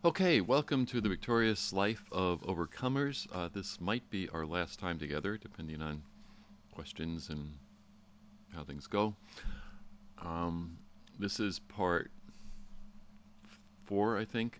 Okay, welcome to the Victorious Life of Overcomers. This might be our last time together, depending on questions and how things go. This is part 4, I think,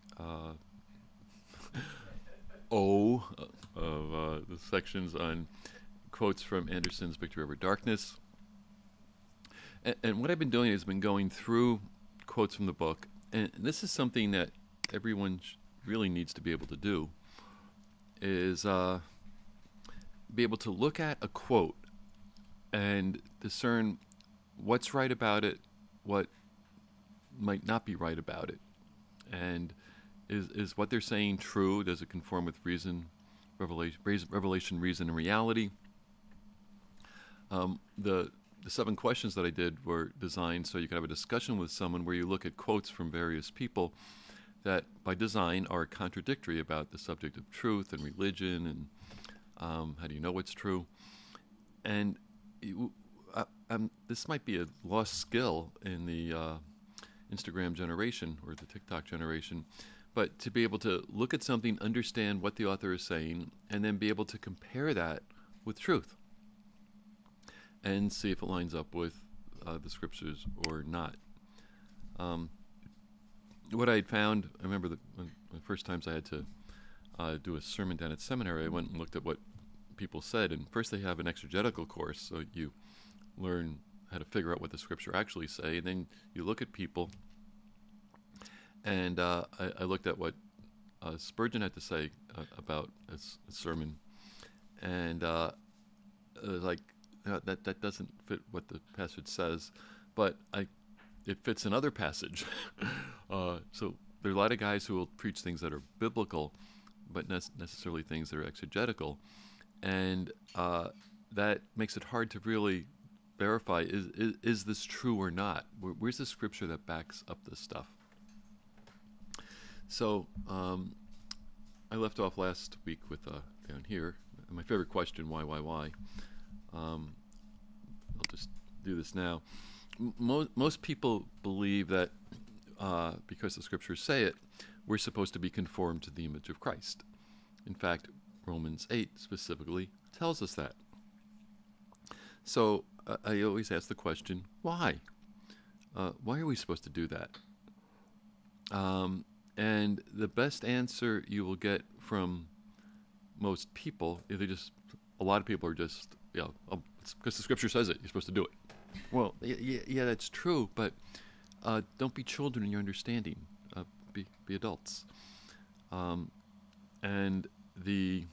O of the sections on quotes from Anderson's Victory Over Darkness. And what I've been doing is been going through quotes from the book, and this is something that everyone really needs to be able to do, is be able to look at a quote and discern what's right about it, what might not be right about it, and is what they're saying true? Does it conform with reason, revelation, reason, and reality? The 7 questions that I did were designed so you could have a discussion with someone where you look at quotes from various people that by design are contradictory about the subject of truth and religion and how do you know what's true. And this might be a lost skill in the Instagram generation or the TikTok generation, but to be able to look at something, understand what the author is saying, and then be able to compare that with truth and see if it lines up with the scriptures or not. What I had found, I remember the first times I had to do a sermon down at seminary, I went and looked at what people said. And first they have an exegetical course, so you learn how to figure out what the scripture actually say. And then you look at people, and I looked at what Spurgeon had to say about a sermon. And that doesn't fit what the passage says, but it fits another passage. So there are a lot of guys who will preach things that are biblical, but necessarily things that are exegetical, and that makes it hard to really verify, is this true or not? Where's the scripture that backs up this stuff? So I left off last week with down here, my favorite question, why? I'll just do this now. Most people believe that because the scriptures say it, we're supposed to be conformed to the image of Christ. In fact, Romans 8 specifically tells us that. So I always ask the question, why? Why are we supposed to do that? And the best answer you will get from most people, a lot of people are just, it's because the scripture says it, you're supposed to do it. Well, yeah, that's true, but don't be children in your understanding. Be adults. And the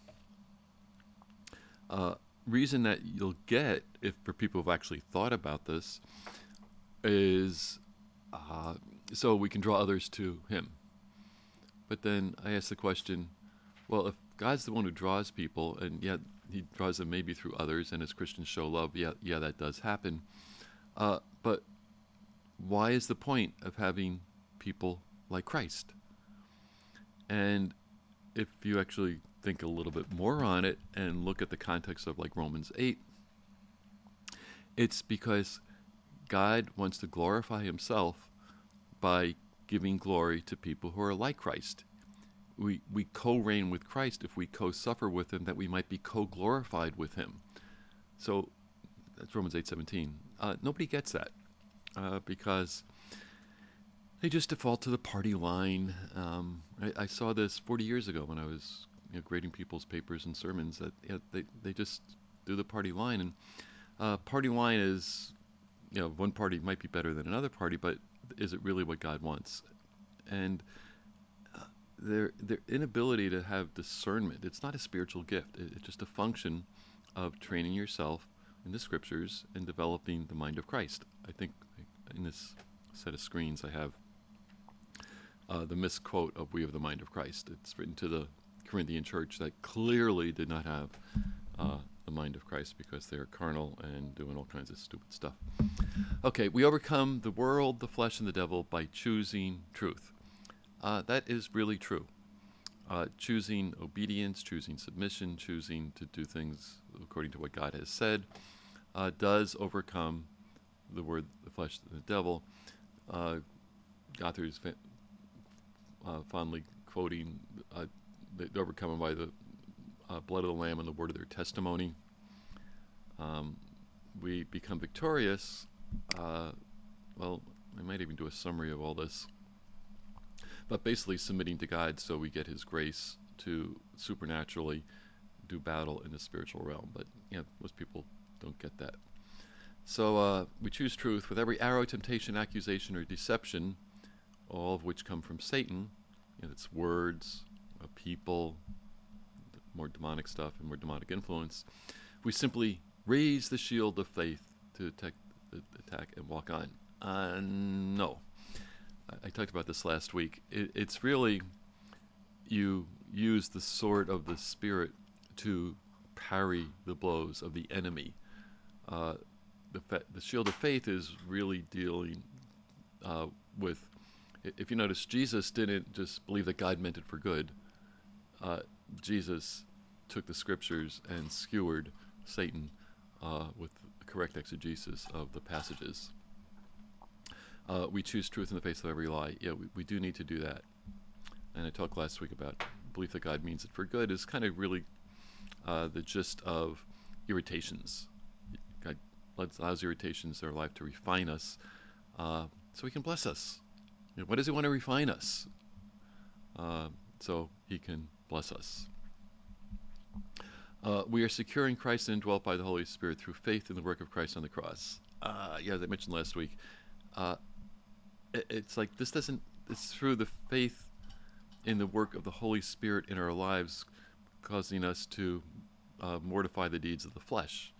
reason that you'll get, if for people who've actually thought about this, is so we can draw others to Him. But then I ask the question, well, if God's the one who draws people, and yet He draws them maybe through others, and as Christians show love, yeah, that does happen. But why is the point of having people like Christ? And if you actually think a little bit more on it and look at the context of like Romans 8, it's because God wants to glorify Himself by giving glory to people who are like Christ. We co-reign with Christ if we co-suffer with Him, that we might be co-glorified with Him. So that's Romans 8:17. Nobody gets that because they just default to the party line. I saw this 40 years ago when I was grading people's papers and sermons, that they just do the party line. And party line is, one party might be better than another party, but is it really what God wants? And their inability to have discernment, it's not a spiritual gift. It's just a function of training yourself in the scriptures and developing the mind of Christ. I think in this set of screens I have the misquote of "We have the mind of Christ." It's written to the Corinthian church that clearly did not have the mind of Christ because they are carnal and doing all kinds of stupid stuff. Okay, we overcome the world, the flesh, and the devil by choosing truth. That is really true. Choosing obedience, choosing submission, choosing to do things according to what God has said does overcome the word, the flesh, and the devil. Authors fondly quoting, they're overcome by the blood of the Lamb and the word of their testimony. We become victorious. Well, I might even do a summary of all this. But basically submitting to God so we get his grace to supernaturally do battle in the spiritual realm. But most people don't get that. So we choose truth with every arrow, temptation, accusation, or deception, all of which come from Satan. It's words, people, more demonic stuff and more demonic influence. We simply raise the shield of faith to attack and walk on. No. I talked about this last week. It's really, you use the sword of the Spirit to parry the blows of the enemy. The shield of faith is really dealing with, if you notice, Jesus didn't just believe that God meant it for good. Jesus took the scriptures and skewered Satan with the correct exegesis of the passages. We choose truth in the face of every lie. Yeah, we do need to do that. And I talked last week about belief that God means it for good is kind of really the gist of irritations. God allows irritations in our life to refine us so he can bless us. Why does he want to refine us? So he can bless us. We are secure in Christ and indwelt by the Holy Spirit through faith in the work of Christ on the cross. As I mentioned last week, it's like this doesn't, it's through the faith in the work of the Holy Spirit in our lives causing us to mortify the deeds of the flesh.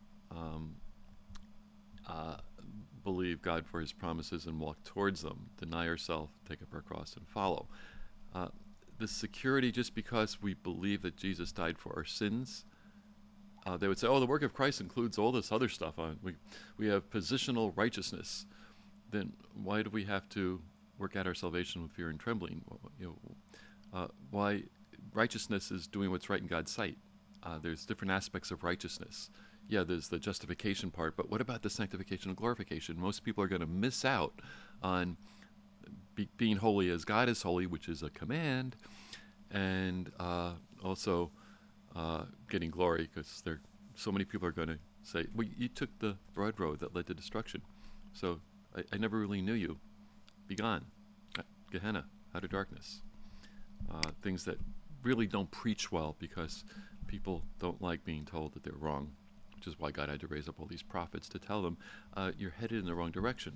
Believe God for his promises and walk towards them, deny ourselves, take up our cross and follow. The security, just because we believe that Jesus died for our sins, they would say, the work of Christ includes all this other stuff. We have positional righteousness. Then why do we have to work out our salvation with fear and trembling? Why righteousness is doing what's right in God's sight. There's different aspects of righteousness. There's the justification part, but what about the sanctification and glorification? Most people are going to miss out on being holy as God is holy, which is a command, and also getting glory, because so many people are going to say, well, you took the broad road that led to destruction, so I never really knew you. Be gone. Gehenna, out of darkness. Things that really don't preach well because people don't like being told that they're wrong, which is why God had to raise up all these prophets to tell them, you're headed in the wrong direction.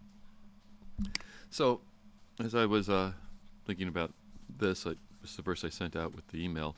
So, as I was thinking about this, this is the verse I sent out with the email.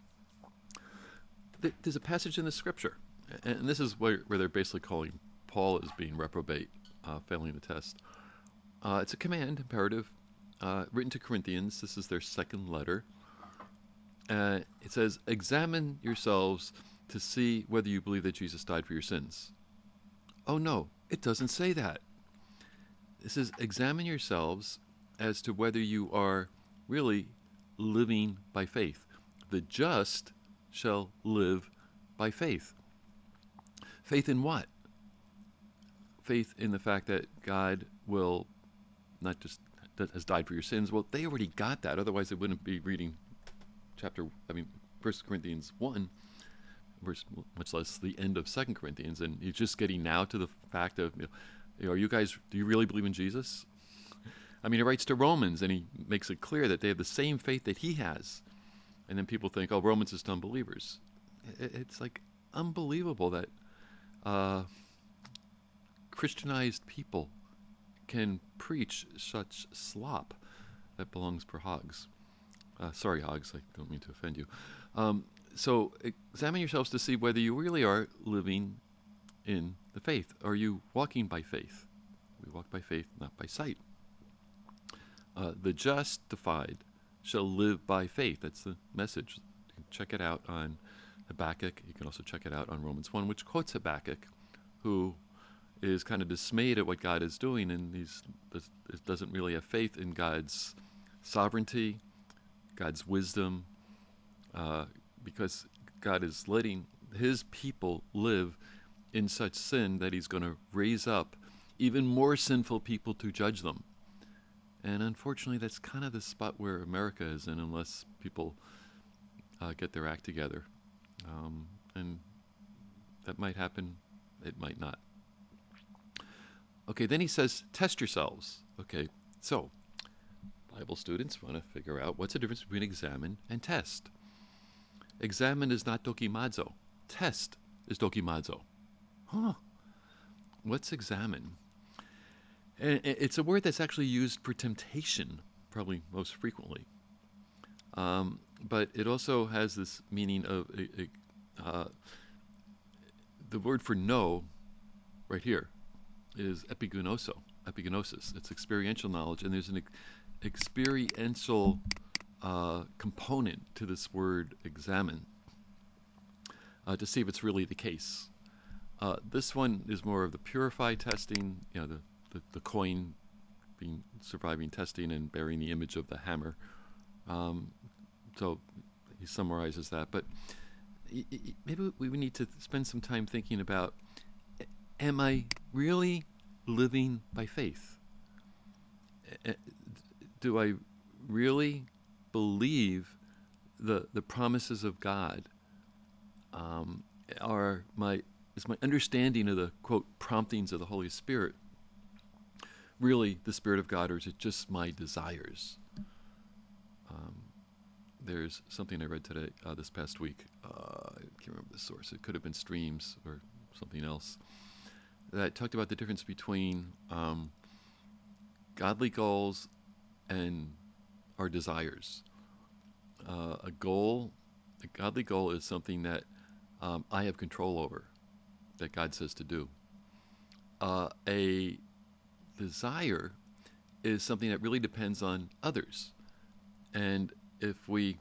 There's a passage in the scripture, and this is where they're basically calling Paul as being reprobate, failing the test. It's a command, imperative, written to Corinthians. This is their second letter. It says, examine yourselves to see whether you believe that Jesus died for your sins. Oh no, it doesn't say that. It says, examine yourselves as to whether you are really living by faith. The just shall live by faith. Faith in what? Faith in the fact that God will not just that has died for your sins. Well, they already got that. Otherwise, they wouldn't be reading 1 Corinthians 1, verse, much less the end of 2 Corinthians. And you're just getting now to the fact of, are you guys, do you really believe in Jesus? He writes to Romans, and he makes it clear that they have the same faith that he has. And then people think, Romans is to unbelievers. It's like unbelievable that Christianized people can preach such slop that belongs for hogs. Sorry, hogs, I don't mean to offend you. So examine yourselves to see whether you really are living in the faith. Are you walking by faith? We walk by faith, not by sight. The justified shall live by faith. That's the message. You can check it out on Habakkuk. You can also check it out on Romans 1, which quotes Habakkuk, who is kind of dismayed at what God is doing, and doesn't really have faith in God's sovereignty, God's wisdom, because God is letting his people live in such sin that he's going to raise up even more sinful people to judge them. And unfortunately, that's kind of the spot where America is in, unless people get their act together. And that might happen, it might not. Okay, then he says, test yourselves. Okay, so Bible students want to figure out what's the difference between examine and test. Examine is not dokimazo. Test is dokimazo. Huh. What's examine? And it's a word that's actually used for temptation, probably most frequently. But it also has this meaning of the word for know, right here, is epigenosis. It's experiential knowledge, and there's an experiential component to this word examine to see if it's really the case. This one is more of the purified testing, the coin being surviving testing and bearing the image of the hammer. So he summarizes that. But maybe we need to spend some time thinking about, am I really living by faith? Do I really believe the promises of God? Is my understanding of the, quote, promptings of the Holy Spirit really the Spirit of God, or is it just my desires? There's something I read today, this past week. I can't remember the source. It could have been Streams or something else. That talked about the difference between godly goals and our desires. A godly goal is something that I have control over, that God says to do. A desire is something that really depends on others. And if we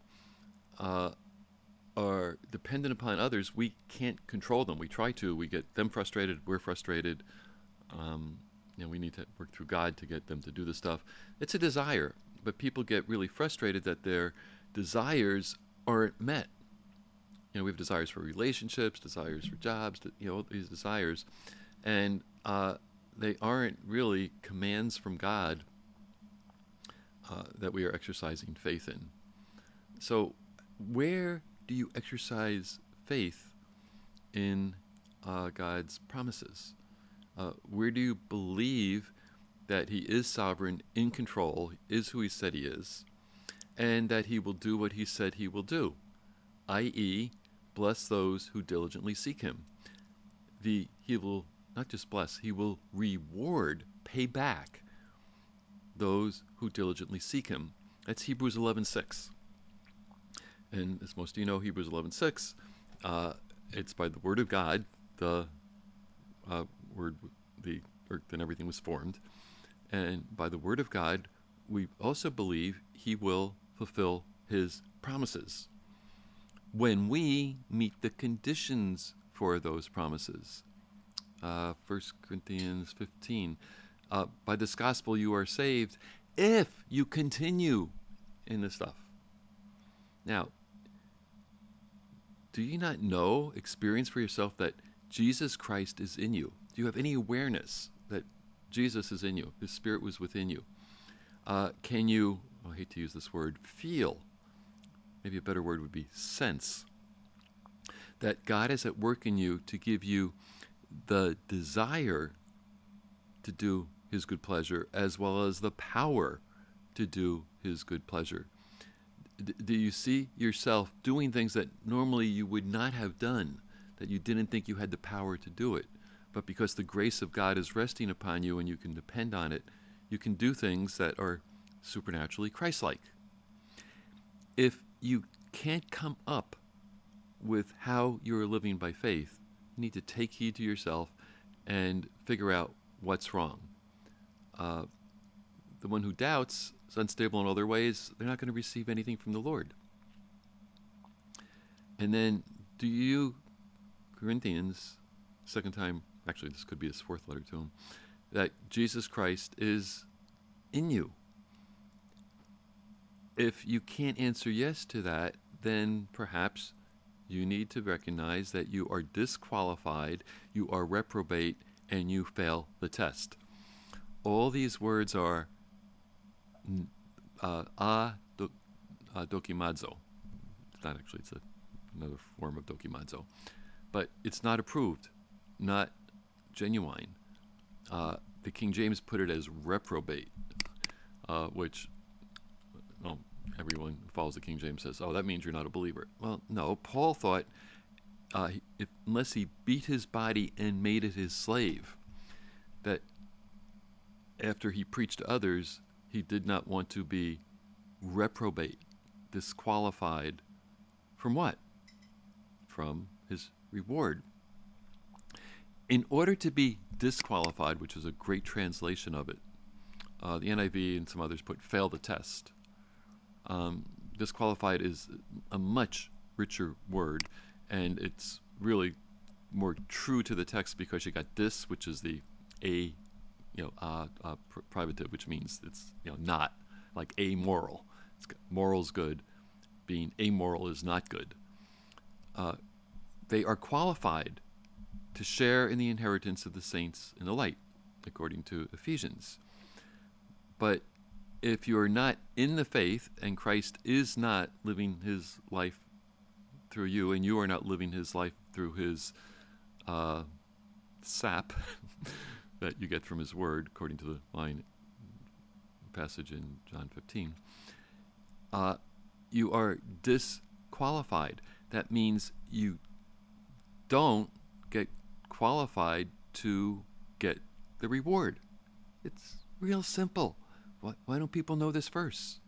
are dependent upon others, we can't control them. We try to. We get them frustrated. We're frustrated. We need to work through God to get them to do the stuff. It's a desire, but people get really frustrated that their desires aren't met. We have desires for relationships, desires for jobs, these desires, and they aren't really commands from God that we are exercising faith in. So where do you exercise faith in God's promises? Where do you believe that He is sovereign, in control, is who He said He is, and that He will do what He said He will do, i.e., bless those who diligently seek Him? He will not just bless, He will reward, pay back those who diligently seek Him. That's Hebrews 11:6. And as most of you know, Hebrews 11:6, it's by the word of God, the word, the earth and everything was formed. And by the word of God, we also believe He will fulfill His promises when we meet the conditions for those promises. 1 Corinthians 15, by this gospel you are saved if you continue in this stuff. Now, do you not know, experience for yourself that Jesus Christ is in you? Do you have any awareness that Jesus is in you? His Spirit was within you. Can you, I hate to use this word, feel, maybe a better word would be sense, that God is at work in you to give you the desire to do His good pleasure as well as the power to do His good pleasure? Do you see yourself doing things that normally you would not have done, that you didn't think you had the power to do it, but because the grace of God is resting upon you and you can depend on it, you can do things that are supernaturally Christ-like? If you can't come up with how you're living by faith, you need to take heed to yourself and figure out what's wrong. The one who doubts is unstable in all their ways. They're not going to receive anything from the Lord. And then, do you, Corinthians, second time, actually this could be his fourth letter to him, that Jesus Christ is in you? If you can't answer yes to that, then perhaps you need to recognize that you are disqualified, you are reprobate, and you fail the test. All these words are dokimazo. It's not actually, it's another form of dokimazo. But it's not approved, not genuine. The King James put it as reprobate, which everyone who follows the King James says, oh, that means you're not a believer. Well, no, Paul thought unless he beat his body and made it his slave, that after he preached to others, he did not want to be reprobate, disqualified from what? From his reward. In order to be disqualified, which is a great translation of it, the NIV and some others put fail the test. Disqualified is a much richer word, and it's really more true to the text because you got dis, which is the privative, which means it's not, like amoral. Moral's good. Being amoral is not good. They are qualified to share in the inheritance of the saints in the light, according to Ephesians. But if you are not in the faith and Christ is not living his life through you, and you are not living his life through his sap that you get from his word, according to the line passage in John 15, you are disqualified. That means you don't get qualified to get the reward. It's real simple. Why don't people know this verse?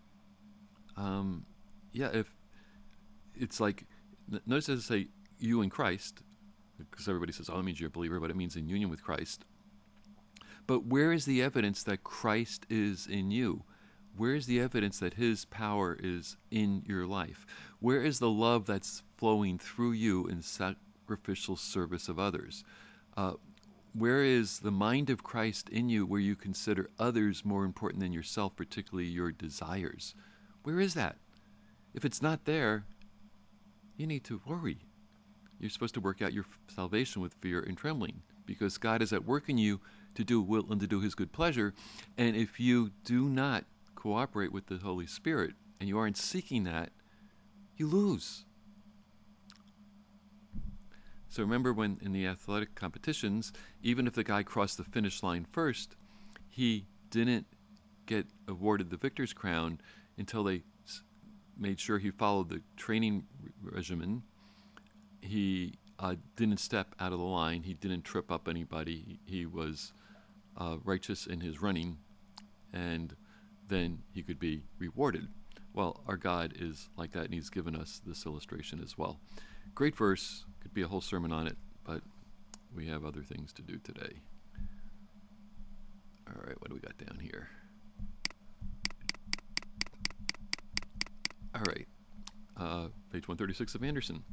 If it's like, notice it doesn't say you in Christ, because everybody says, oh, it means you're a believer, but it means in union with Christ. But where is the evidence that Christ is in you? Where is the evidence that his power is in your life? Where is the love that's flowing through you in sacrificial service of others? Where is the mind of Christ in you where you consider others more important than yourself, particularly your desires? Where is that? If it's not there, you need to worry. You're supposed to work out your salvation with fear and trembling, because God is at work in you to do will and to do his good pleasure. And if you do not cooperate with the Holy Spirit and you aren't seeking that, you lose. So remember when in the athletic competitions, even if the guy crossed the finish line first, he didn't get awarded the victor's crown until they made sure he followed the training regimen. He didn't step out of the line. He didn't trip up anybody. He was righteous in his running, and then he could be rewarded. Well, our God is like that, and he's given us this illustration as well. Great verse. Could be a whole sermon on it, but we have other things to do today. All right, what do we got down here? All right, page 136 of Anderson.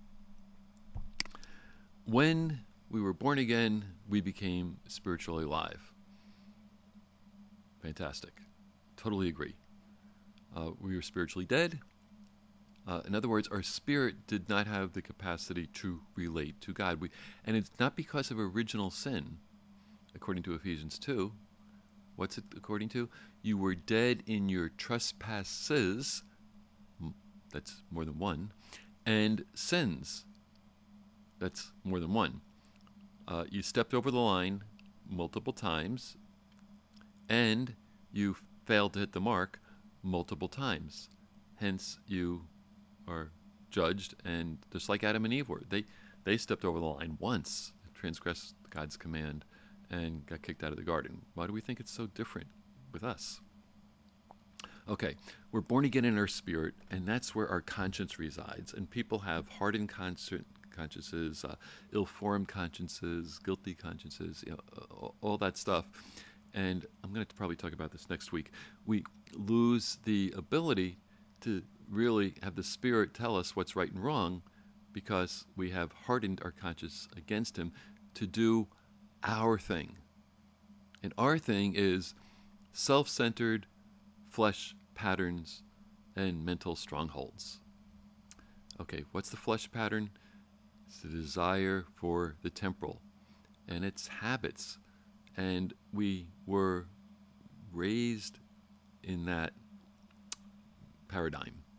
When we were born again, we became spiritually alive. Fantastic. Totally agree. We were spiritually dead. In other words, our spirit did not have the capacity to relate to God. And it's not because of original sin, according to Ephesians 2. What's it according to? You were dead in your trespasses, that's more than one, and sins, that's more than one. You stepped over the line multiple times, and you failed to hit the mark multiple times. Hence, you are judged, and just like Adam and Eve were, they stepped over the line once, transgressed God's command, and got kicked out of the garden. Why do we think it's so different with us? Okay, we're born again in our spirit, and that's where our conscience resides. And people have hardened consciences, ill-formed consciences, guilty consciences, all that stuff. And I'm going to probably talk about this next week. We lose the ability to really have the Spirit tell us what's right and wrong because we have hardened our conscience against him to do our thing. And our thing is self-centered flesh patterns and mental strongholds. Okay, what's the flesh pattern? It's the desire for the temporal and its habits. And we were raised in that paradigm.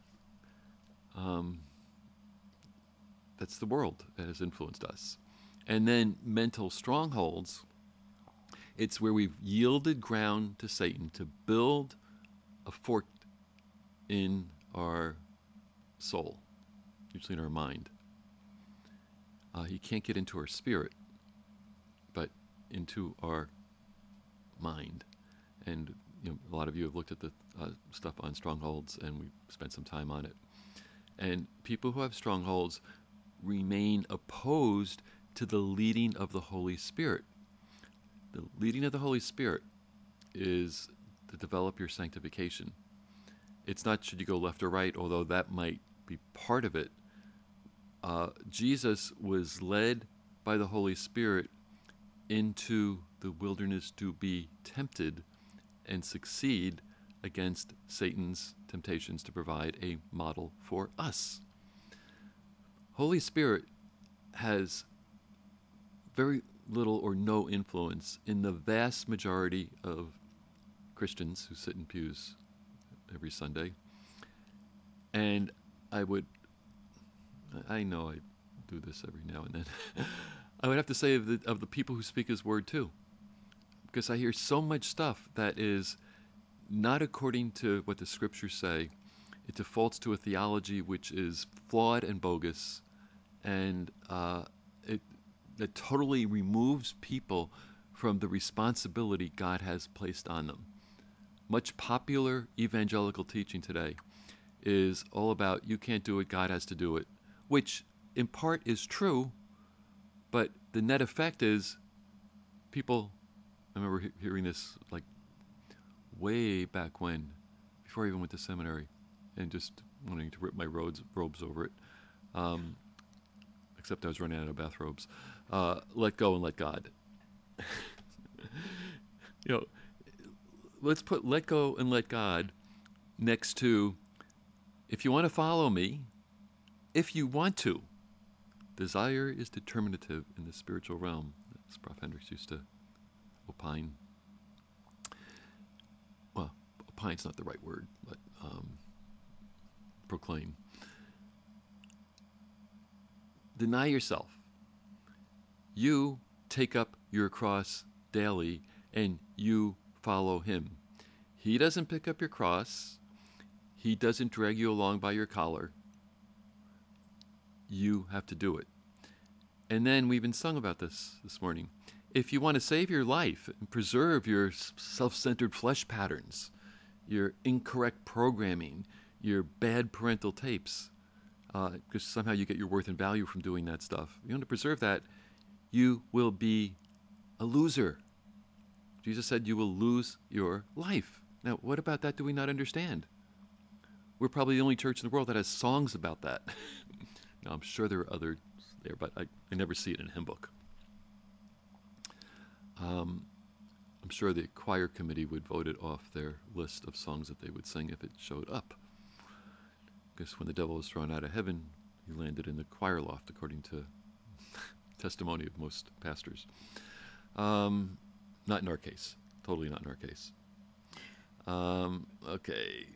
That's the world that has influenced us. And then mental strongholds, it's where we've yielded ground to Satan to build a fort in our soul, usually in our mind. He can't get into our spirit, but into our mind. And a lot of you have looked at the stuff on strongholds, and we spent some time on it. And people who have strongholds remain opposed to the leading of the Holy Spirit. The leading of the Holy Spirit is to develop your sanctification. It's not should you go left or right, although that might be part of it. Jesus was led by the Holy Spirit into the wilderness to be tempted and succeed against Satan's temptations to provide a model for us. Holy Spirit has very little or no influence in the vast majority of Christians who sit in pews every Sunday. And I know I do this every now and then. I would have to say of the people who speak His word too, because I hear so much stuff that is not according to what the Scriptures say. It defaults to a theology which is flawed and bogus, and it totally removes people from the responsibility God has placed on them. Much popular evangelical teaching today is all about you can't do it, God has to do it, which in part is true, but the net effect is people, I remember hearing this like way back when, before I even went to seminary, and just wanting to rip my robes over it, except I was running out of bathrobes. Let go and let God. Let's put let go and let God next to if you want to follow me, if you want to. Desire is determinative in the spiritual realm, as Prof. Hendricks used to opine. Well, opine's not the right word, but proclaim. Deny yourself. You take up your cross daily and you follow Him. He doesn't pick up your cross. He doesn't drag you along by your collar. You have to do it. And then we even sung about this morning. If you want to save your life and preserve your self-centered flesh patterns, your incorrect programming, your bad parental tapes, because somehow you get your worth and value from doing that stuff. You want to preserve that, you will be a loser. Jesus said you will lose your life. Now, what about that do we not understand? We're probably the only church in the world that has songs about that. Now, I'm sure there are others there, but I never see it in a hymn book. I'm sure the choir committee would vote it off their list of songs that they would sing if it showed up. Because when the devil was thrown out of heaven, he landed in the choir loft, according to testimony of most pastors. Not in our case. Totally not in our case. Okay.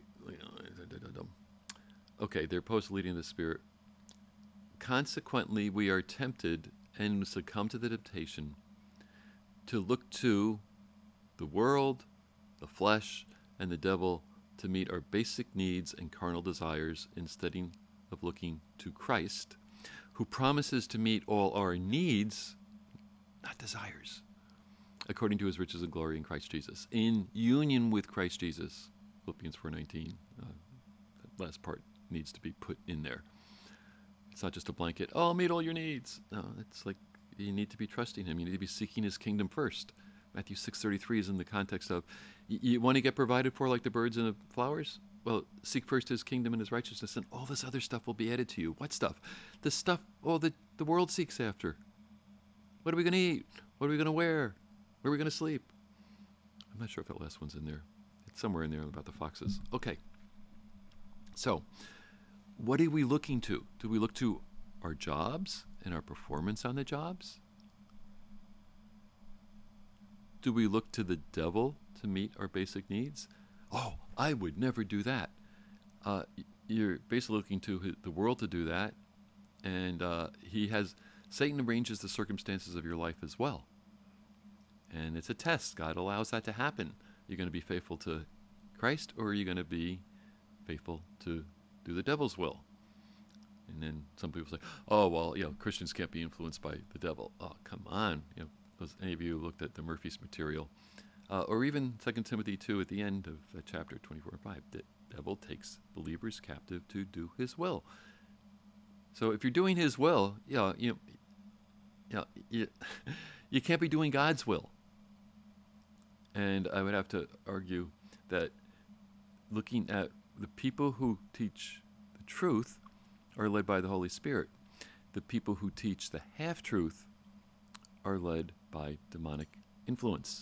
Okay, they're opposed to leading the Spirit. Consequently, we are tempted and succumb to the temptation to look to the world, the flesh, and the devil to meet our basic needs and carnal desires instead of looking to Christ, who promises to meet all our needs, not desires, according to His riches and glory in Christ Jesus, in union with Christ Jesus. Philippians 4:19. That last part needs to be put in there. It's not just a blanket, I'll meet all your needs. No, it's like you need to be trusting Him. You need to be seeking His kingdom first. Matthew 6:33 is in the context of, you want to get provided for like the birds and the flowers? Well, seek first His kingdom and His righteousness, and all this other stuff will be added to you. What stuff? The stuff the world seeks after. What are we going to eat? What are we going to wear? Where are we going to sleep? I'm not sure if that last one's in there. It's somewhere in there about the foxes. Okay. So, what are we looking to? Do we look to our jobs and our performance on the jobs? Do we look to the devil to meet our basic needs? Oh, I would never do that. You're basically looking to the world to do that, and Satan arranges the circumstances of your life as well. And it's a test. God allows that to happen. You're going to be faithful to Christ, or are you going to be faithful to do the devil's will? And then some people say, oh, well, Christians can't be influenced by the devil. Oh, come on. Any of you looked at the Murphy's material, or even 2 Timothy 2 at the end of chapter 24 and 5, the devil takes believers captive to do his will. So if you're doing his will, you can't be doing God's will. And I would have to argue that looking at the people who teach the truth are led by the Holy Spirit. The people who teach the half-truth are led by demonic influence.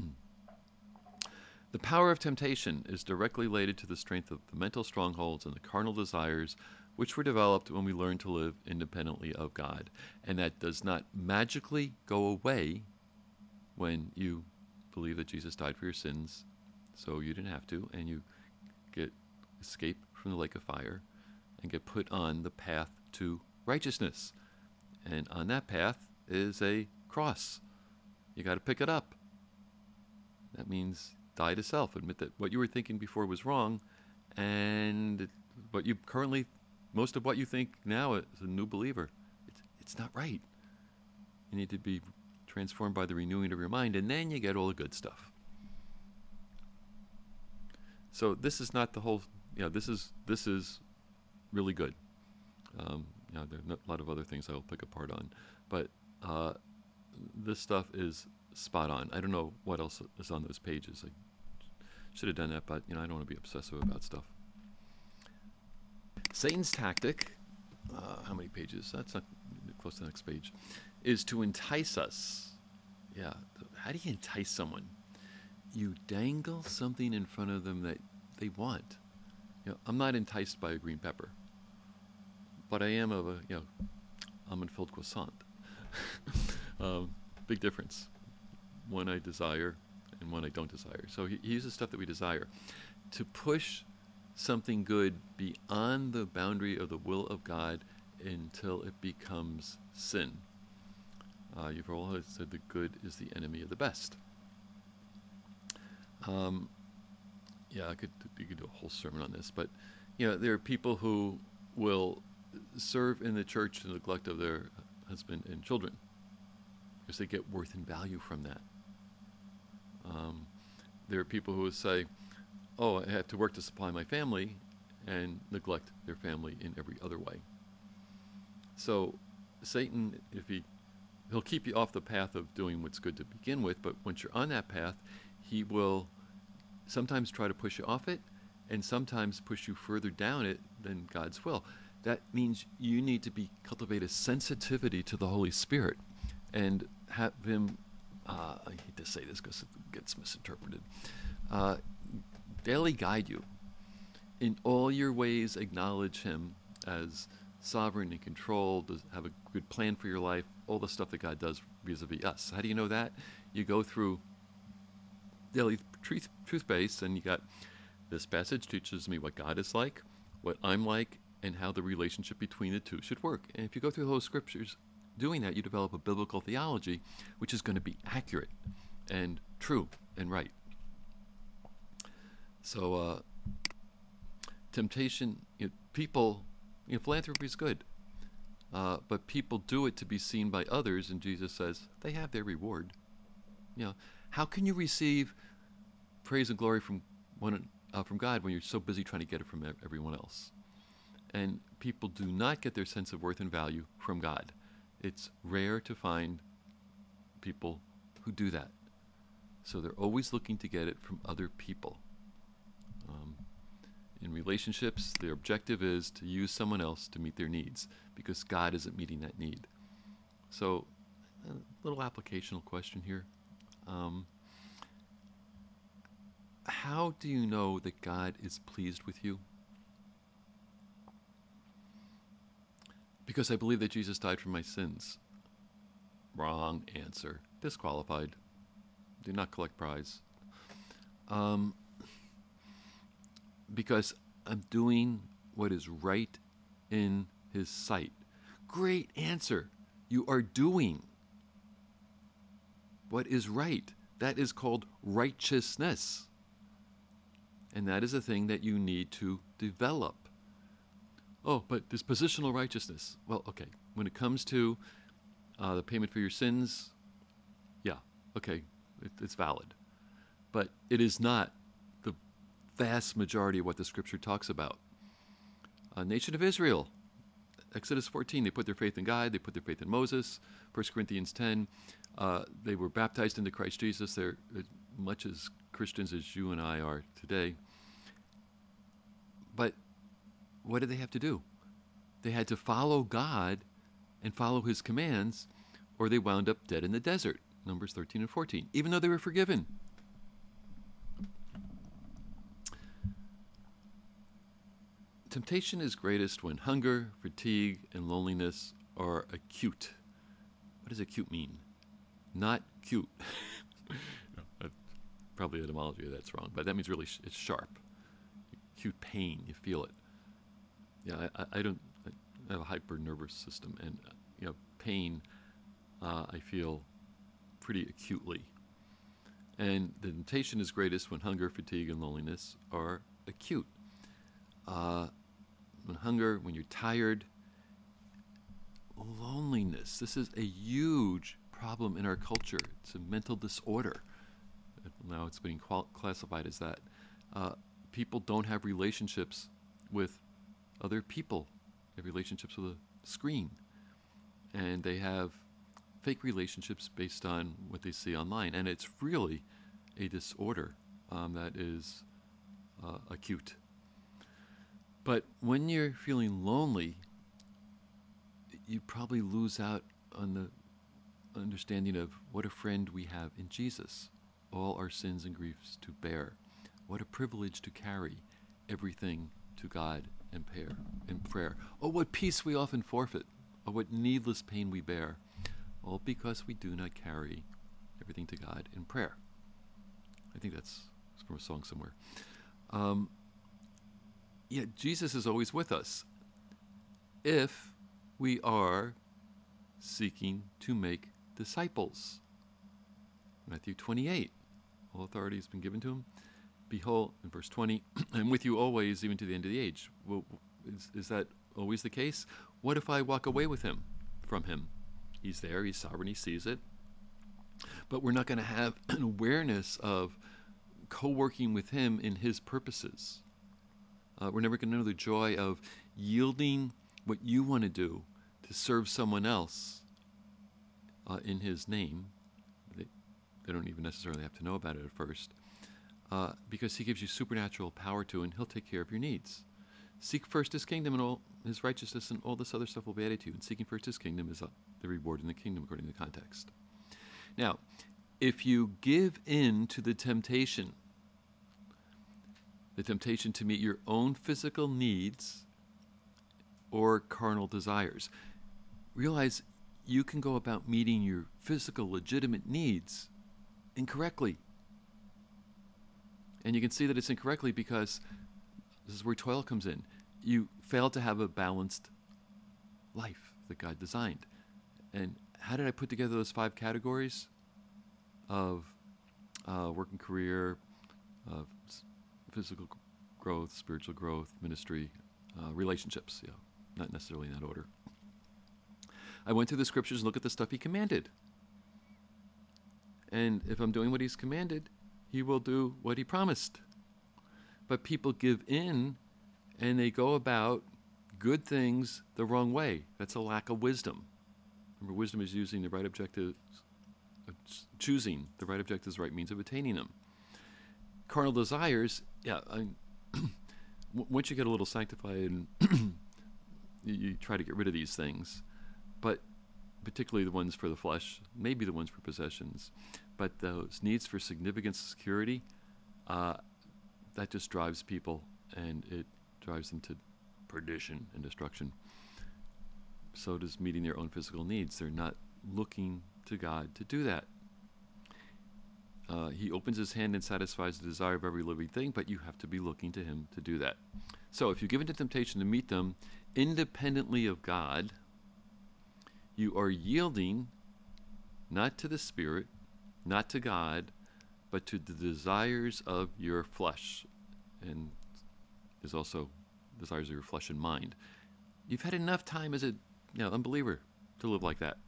The power of temptation is directly related to the strength of the mental strongholds and the carnal desires which were developed when we learned to live independently of God. And that does not magically go away when you believe that Jesus died for your sins, so you didn't have to, and you escape from the lake of fire and get put on the path to righteousness. And on that path is a cross. You got to pick it up. That means die to self. Admit that what you were thinking before was wrong, and most of what you think now as a new believer, it's not right. You need to be transformed by the renewing of your mind, and then you get all the good stuff. So this is not the whole. This is really good. There are a lot of other things I'll pick apart on, but this stuff is spot on. I don't know what else is on those pages. I should have done that, but I don't want to be obsessive about stuff. Satan's tactic, how many pages? That's not close to the next page, is to entice us. Yeah, how do you entice someone? You dangle something in front of them that they want. I'm not enticed by a green pepper, but I am of a almond-filled croissant. Big difference. One I desire and one I don't desire. So he uses stuff that we desire to push something good beyond the boundary of the will of God until it becomes sin. You've all said the good is the enemy of the best. You could do a whole sermon on this, but there are people who will serve in the church to the neglect of their husband and children because they get worth and value from that. There are people who will say, oh, I have to work to supply my family, and neglect their family in every other way. So Satan, he'll keep you off the path of doing what's good to begin with, but once you're on that path, he will sometimes try to push you off it, and sometimes push you further down it than God's will. That means you need to cultivate a sensitivity to the Holy Spirit and have him, I hate to say this because it gets misinterpreted, daily guide you. In all your ways, acknowledge him as sovereign and controlled, have a good plan for your life, all the stuff that God does vis-a-vis us. How do you know that? You go through daily truth base, and you got this passage teaches me what God is like, what I'm like, and how the relationship between the two should work. And if you go through those scriptures doing that, you develop a biblical theology which is going to be accurate and true and right. So temptation, philanthropy is good, but people do it to be seen by others, and Jesus says they have their reward. How can you receive praise and glory from God when you're so busy trying to get it from everyone else? And people do not get their sense of worth and value from God. It's rare to find people who do that. So they're always looking to get it from other people. In relationships, their objective is to use someone else to meet their needs because God isn't meeting that need. So, a little applicational question here. How do you know that God is pleased with you? Because I believe that Jesus died for my sins. Wrong answer. Disqualified. Do not collect prize. because I'm doing what is right in his sight. Great answer. You are doing what is right. That is called righteousness. And that is a thing that you need to develop. Oh, but there's positional righteousness. Well, okay. When it comes to the payment for your sins, yeah, okay, it's valid. But it is not the vast majority of what the Scripture talks about. Nation of Israel, Exodus 14, they put their faith in God, they put their faith in Moses. 1 Corinthians 10, they were baptized into Christ Jesus. They're as much as Christians as you and I are today. But what did they have to do? They had to follow God and follow his commands, or they wound up dead in the desert. Numbers 13 and 14, even though they were forgiven. Temptation is greatest when hunger, fatigue, and loneliness are acute. What does acute mean? Not cute. No, probably etymology that's wrong, but that means really it's sharp. Acute pain, you feel it. Yeah, I have a hyper nervous system, and pain I feel pretty acutely. And the temptation is greatest when hunger, fatigue, and loneliness are acute. When hunger, when you're tired, loneliness. This is a huge problem in our culture. It's a mental disorder. Now it's being classified as that. People don't have relationships with other people. They have relationships with a screen. And they have fake relationships based on what they see online. And it's really a disorder that is acute. But when you're feeling lonely, you probably lose out on the understanding of what a friend we have in Jesus. All our sins and griefs to bear. What a privilege to carry everything to God in prayer. Oh, what peace we often forfeit. Oh, what needless pain we bear. All because we do not carry everything to God in prayer. I think that's from a song somewhere. Jesus is always with us if we are seeking to make disciples. Matthew 28, all authority has been given to him. Behold, in verse 20, I'm with you always, even to the end of the age. Well, is that always the case? What if I walk away from him? He's there, he's sovereign, he sees it. But we're not going to have an awareness of co-working with him in his purposes. We're never going to know the joy of yielding what you want to do to serve someone else in his name. They don't even necessarily have to know about it at first. Because he gives you supernatural power to, and he'll take care of your needs. Seek first his kingdom and all his righteousness, and all this other stuff will be added to you. And seeking first his kingdom is the reward in the kingdom, according to the context. Now, if you give in to the temptation to meet your own physical needs or carnal desires, realize you can go about meeting your physical legitimate needs incorrectly. And you can see that it's incorrectly because this is where toil comes in. You fail to have a balanced life that God designed. And how did I put together those 5 categories of work and career, physical growth, spiritual growth, ministry, relationships? Not necessarily in that order. I went through the scriptures and looked at the stuff he commanded. And if I'm doing what he's commanded, he will do what he promised. But people give in and they go about good things the wrong way. That's a lack of wisdom. Remember, wisdom is using the right objectives, choosing the right objectives, the right means of attaining them. Carnal desires, once you get a little sanctified and you try to get rid of these things, but particularly the ones for the flesh, maybe the ones for possessions, but those needs for significant security, that just drives people, and it drives them to perdition and destruction. So does meeting their own physical needs. They're not looking to God to do that. He opens his hand and satisfies the desire of every living thing, but you have to be looking to him to do that. So if you're given to temptation to meet them independently of God, you are yielding not to the Spirit, not to God, but to the desires of your flesh. And there's also desires of your flesh and mind. You've had enough time as a unbeliever to live like that.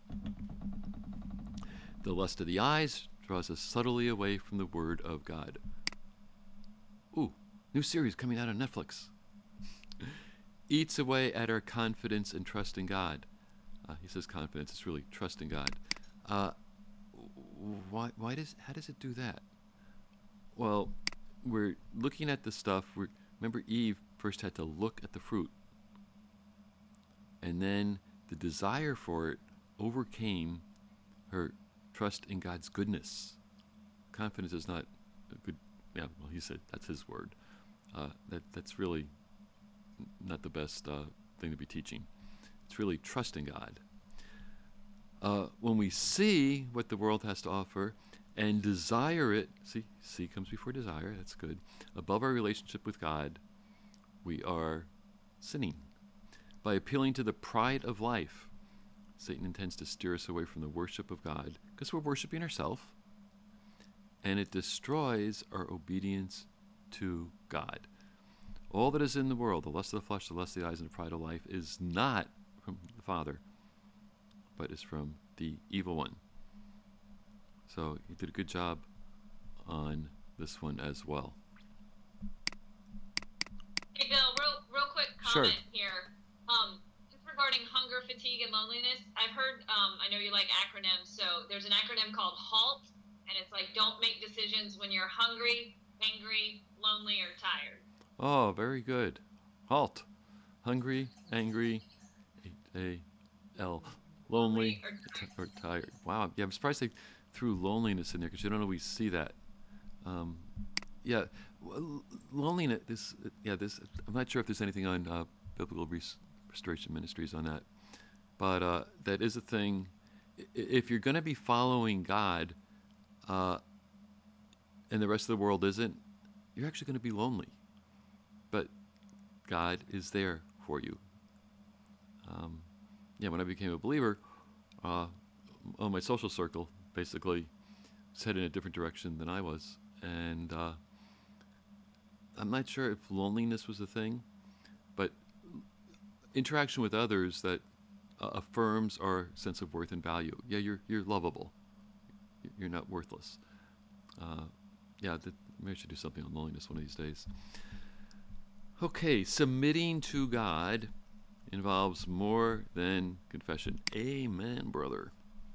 The lust of the eyes draws us subtly away from the Word of God. Ooh, new series coming out on Netflix. Eats away at our confidence and trust in God. He says confidence, it's really trust in God. How does it do that? Well, we're looking at the stuff. Remember, Eve first had to look at the fruit. And then the desire for it overcame her trust in God's goodness. Confidence is not a good, he said that's his word. That's really not the best thing to be teaching. It's really trusting God. When we see what the world has to offer and desire it, see comes before desire, that's good. Above our relationship with God, we are sinning. By appealing to the pride of life, Satan intends to steer us away from the worship of God because we're worshiping ourselves, and it destroys our obedience to God. All that is in the world, the lust of the flesh, the lust of the eyes, and the pride of life, is not from the Father, but is from the evil one. So he did a good job on this one as well. Hey Bill, real quick comment here. Just regarding hunger, fatigue, and loneliness, I've heard, I know you like acronyms, so there's an acronym called HALT, and it's like don't make decisions when you're hungry, angry, lonely, or tired. Oh, very good. HALT. Hungry, angry, A-L, lonely, or tired. Wow. Yeah, I'm surprised they threw loneliness in there because you don't always see that. Loneliness. This. I'm not sure if there's anything on Biblical Restoration Ministries on that, but that is a thing. If you're going to be following God, and the rest of the world isn't, you're actually going to be lonely. But God is there for you. When I became a believer, my social circle basically was headed in a different direction than I was, and I'm not sure if loneliness was a thing, but interaction with others that affirms our sense of worth and value. Yeah, you're lovable. You're not worthless. Maybe I should do something on loneliness one of these days. Okay, submitting to God involves more than confession. Amen, brother.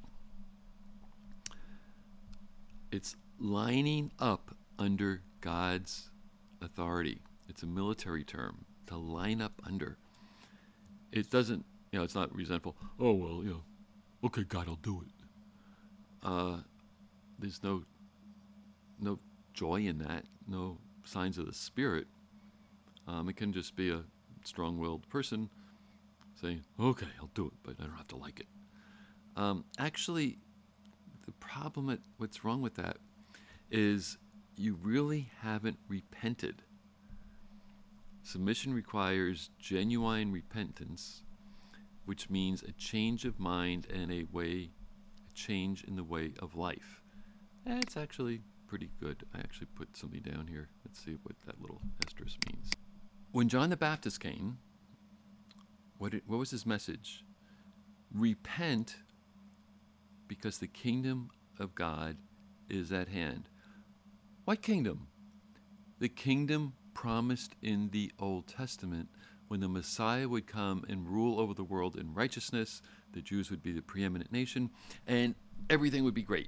It's lining up under God's authority. It's a military term, to line up under. It doesn't, it's not resentful. Oh, well, okay, God, I'll do it. There's no joy in that, no signs of the Spirit. It can just be a strong-willed person saying, okay, I'll do it, but I don't have to like it. Actually, the problem, what's wrong with that is you really haven't repented. Submission requires genuine repentance, which means a change of mind and a change in the way of life. That's actually pretty good. I actually put something down here. Let's see what that little asterisk means. When John the Baptist came, what was his message? Repent, because the kingdom of God is at hand. What kingdom? The kingdom promised in the Old Testament, when the Messiah would come and rule over the world in righteousness, the Jews would be the preeminent nation, and everything would be great.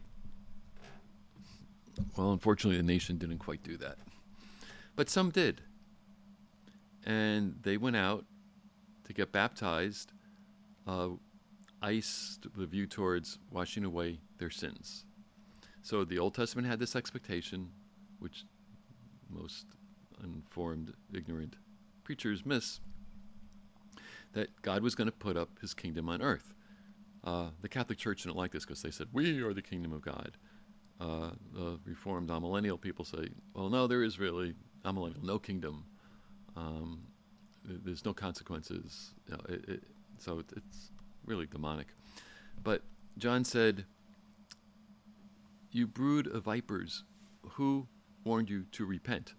Well, unfortunately, the nation didn't quite do that. But some did. And they went out to get baptized, iced with a view towards washing away their sins. So the Old Testament had this expectation, which most uninformed, ignorant preachers miss, that God was going to put up his kingdom on earth. The Catholic Church didn't like this because they said, we are the kingdom of God. The Reformed amillennial people say, well, no, there is really amillennial, no kingdom. There's no consequences. So it's really demonic. But John said, "You brood of vipers, who warned you to repent?"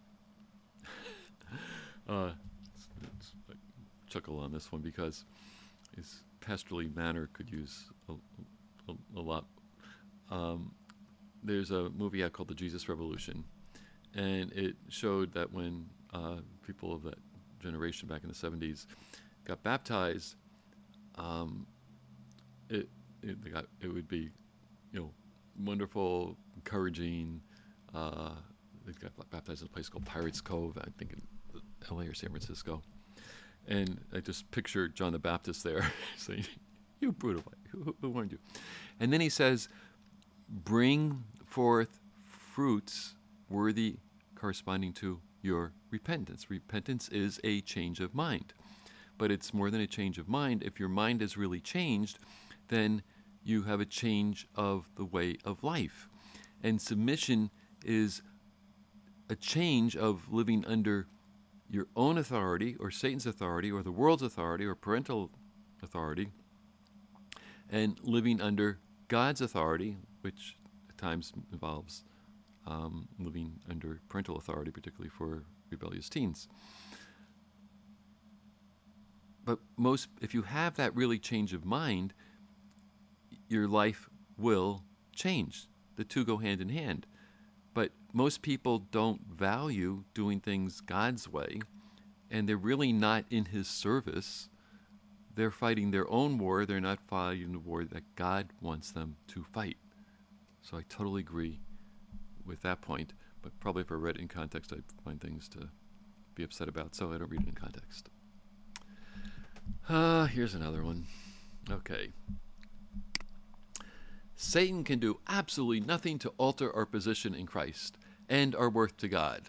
I chuckle on this one because his pastorally manner could use a lot. There's a movie out called The Jesus Revolution, and it showed that when people of that generation back in the 70s got baptized, it would be, wonderful, encouraging. They got baptized in a place called Pirates Cove, I think in LA or San Francisco. And I just pictured John the Baptist there saying, "You brood of vipers, who warned you?" And then he says, "Bring forth fruits worthy corresponding to your repentance." Repentance is a change of mind. But it's more than a change of mind. If your mind is really changed, then you have a change of the way of life. And submission is a change of living under your own authority or Satan's authority or the world's authority or parental authority, and living under God's authority, which at times involves living under parental authority, particularly for rebellious teens. But if you have that really change of mind, your life will change. The two go hand in hand. But most people don't value doing things God's way, and they're really not in His service. They're fighting their own war. They're not fighting the war that God wants them to fight. So I totally agree with that point. But probably if I read it in context, I'd find things to be upset about, so I don't read it in context. Here's another one. Okay. Satan can do absolutely nothing to alter our position in Christ and our worth to God.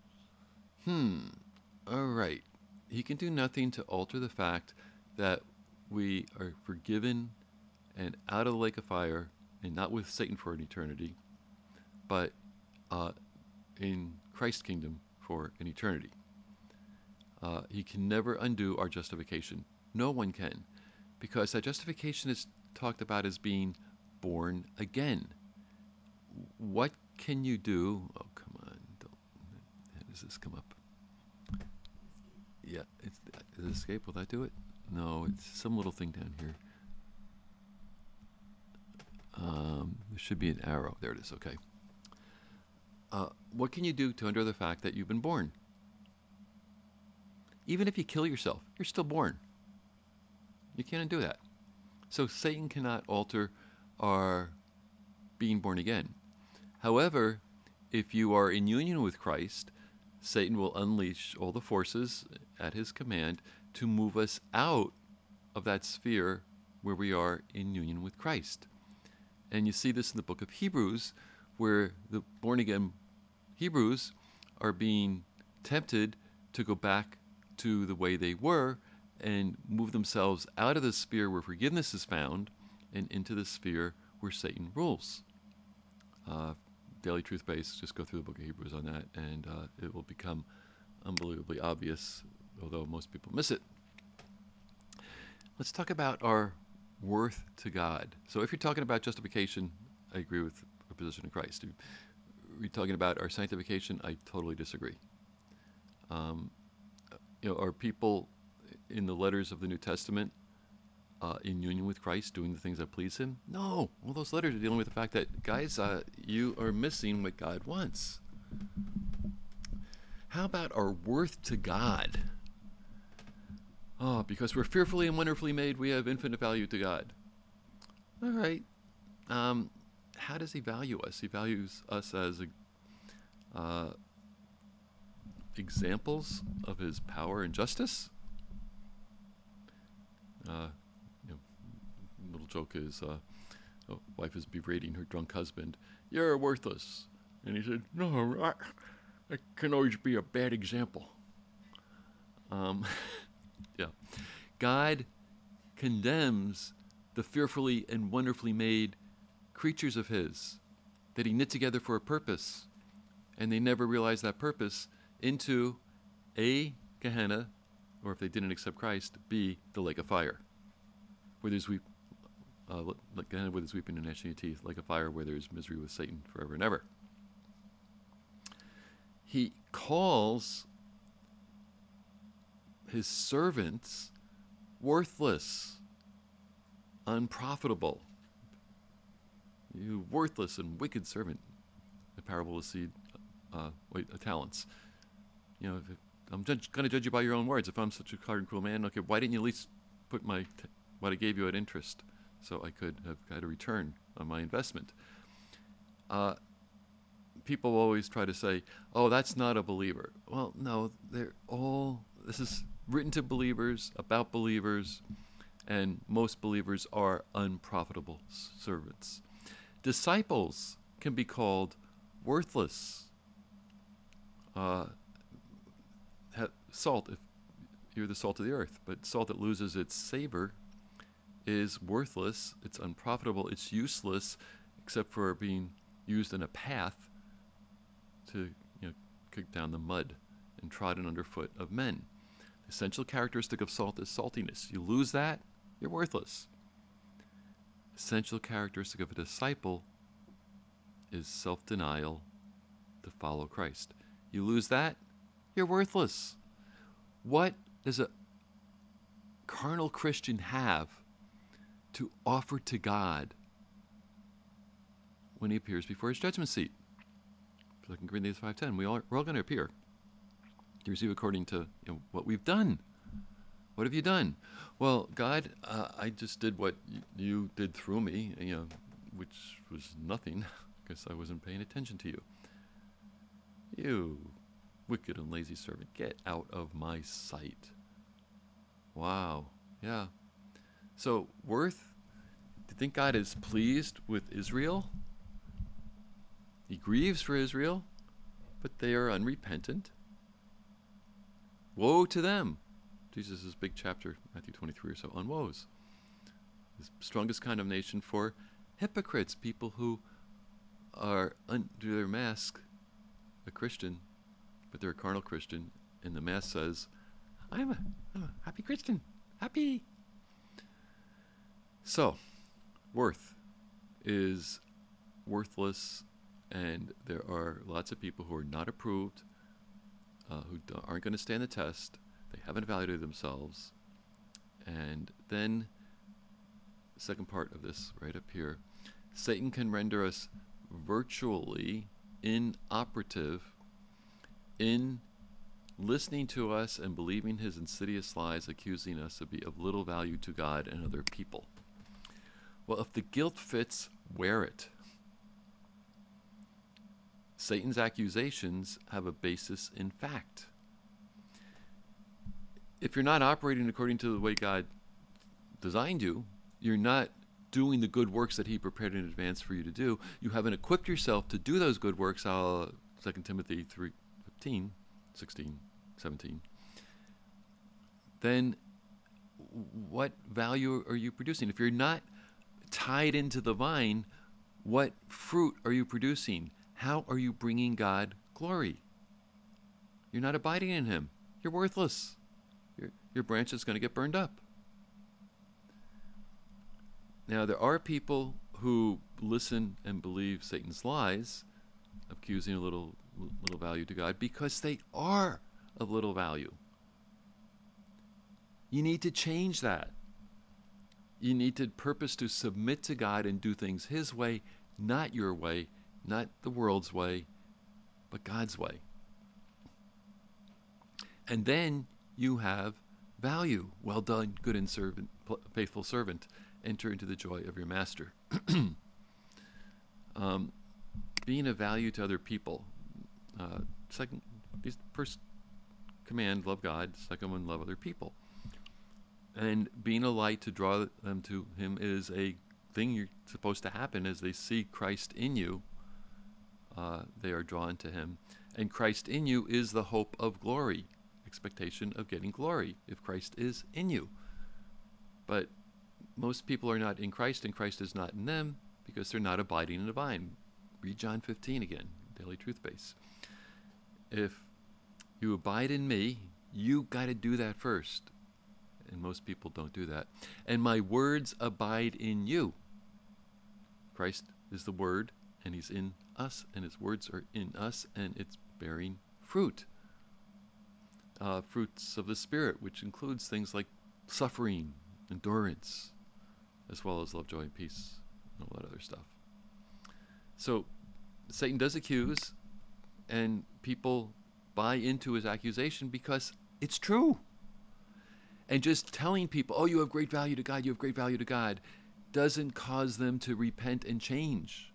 All right. He can do nothing to alter the fact that we are forgiven and out of the lake of fire, and not with Satan for an eternity, but in Christ's kingdom for an eternity. He can never undo our justification. No one can, because that justification is talked about as being born again. What can you do? Oh, come on. How does this come up? Yeah, is it escape? Will that do it? No, it's some little thing down here. There should be an arrow. There it is. Okay. What can you do to undo the fact that you've been born? Even if you kill yourself, you're still born. You can't undo that. So Satan cannot alter our being born again. However, if you are in union with Christ, Satan will unleash all the forces at his command to move us out of that sphere where we are in union with Christ. And you see this in the book of Hebrews, where the born-again Hebrews are being tempted to go back to the way they were and move themselves out of the sphere where forgiveness is found and into the sphere where Satan rules. Daily Truth Base, just go through the book of Hebrews on that, and it will become unbelievably obvious, although most people miss it. Let's talk about our worth to God. So if you're talking about justification, I agree with our position in Christ. If you're talking about our sanctification, I totally disagree. Are people in the letters of the New Testament in union with Christ, doing the things that please Him? No. All those letters are dealing with the fact that, guys, you are missing what God wants. How about our worth to God? Oh, because we're fearfully and wonderfully made, we have infinite value to God. All right. How does He value us? He values us as examples of His power and justice. Little joke is, a wife is berating her drunk husband. "You're worthless." And he said, "No, I can always be a bad example." Yeah. God condemns the fearfully and wonderfully made creatures of His that he knit together for a purpose, and they never realized that purpose, into A, Gehenna, or if they didn't accept Christ, B, the lake of fire, where there's Gehenna where there's weeping and gnashing of teeth, like a fire where there's misery with Satan forever and ever. He calls his servants worthless, unprofitable. You worthless and wicked servant. The parable of seed, talents. You know, I'm going to judge you by your own words. If I'm such a hard and cruel man, okay, why didn't you at least put what I gave you at interest, so I could have got a return on my investment? People always try to say, oh, that's not a believer. Well, no, this is written to believers, about believers, and most believers are unprofitable servants. Disciples can be called worthless. Salt, if you're the salt of the earth, but salt that loses its savor is worthless, it's unprofitable, it's useless, except for being used in a path to kick down the mud and trodden underfoot of men. The essential characteristic of salt is saltiness. You lose that, you're worthless. Essential characteristic of a disciple is self-denial to follow Christ. You lose that, you're worthless. What does a carnal Christian have to offer to God when he appears before his judgment seat? 2 Corinthians 5:10, we're all going to appear to receive according to what we've done. What have you done? Well, God, I just did what you did through me, which was nothing, because I wasn't paying attention to you. You wicked and lazy servant, get out of my sight. Wow, yeah. So, do you think God is pleased with Israel? He grieves for Israel, but they are unrepentant. Woe to them. Jesus' big chapter, Matthew 23 or so, on woes. The strongest condemnation for hypocrites, people who are under their mask a Christian, but they're a carnal Christian, and the mask says, I'm a happy Christian. Happy. So, worth is worthless, and there are lots of people who are not approved, who aren't going to stand the test. They haven't evaluated themselves. And then, the second part of this, right up here, Satan can render us virtually inoperative in listening to us and believing his insidious lies, accusing us to be of little value to God and other people. Well, if the guilt fits, wear it. Satan's accusations have a basis in fact. If you're not operating according to the way God designed you, you're not doing the good works that he prepared in advance for you to do, you haven't equipped yourself to do those good works, 2 Timothy 3:15, 16, 17, then what value are you producing? If you're not tied into the vine, what fruit are you producing? How are you bringing God glory? You're not abiding in him. You're worthless. Your branch is going to get burned up. Now, there are people who listen and believe Satan's lies, accusing a little value to God, because they are of little value. You need to change that. You need to purpose to submit to God and do things his way, not your way, not the world's way, but God's way. And then you have value. Well done, good and faithful servant. Enter into the joy of your master. Being of value to other people. First command, love God. Second one, love other people. And being a light to draw them to him is a thing you're supposed to happen. As they see Christ in you, they are drawn to him. And Christ in you is the hope of glory, expectation of getting glory, if Christ is in you. But most people are not in Christ, and Christ is not in them, because they're not abiding in the vine. Read John 15 again, Daily Truth Base. If you abide in me, you got to do that first. And most people don't do that. And my words abide in you. Christ is the Word, and He's in us, and His words are in us, and it's bearing fruit. Fruits of the Spirit, which includes things like suffering, endurance, as well as love, joy, and peace, and all that other stuff. So Satan does accuse, and people buy into his accusation because it's true. And just telling people, oh, you have great value to God, you have great value to God, doesn't cause them to repent and change.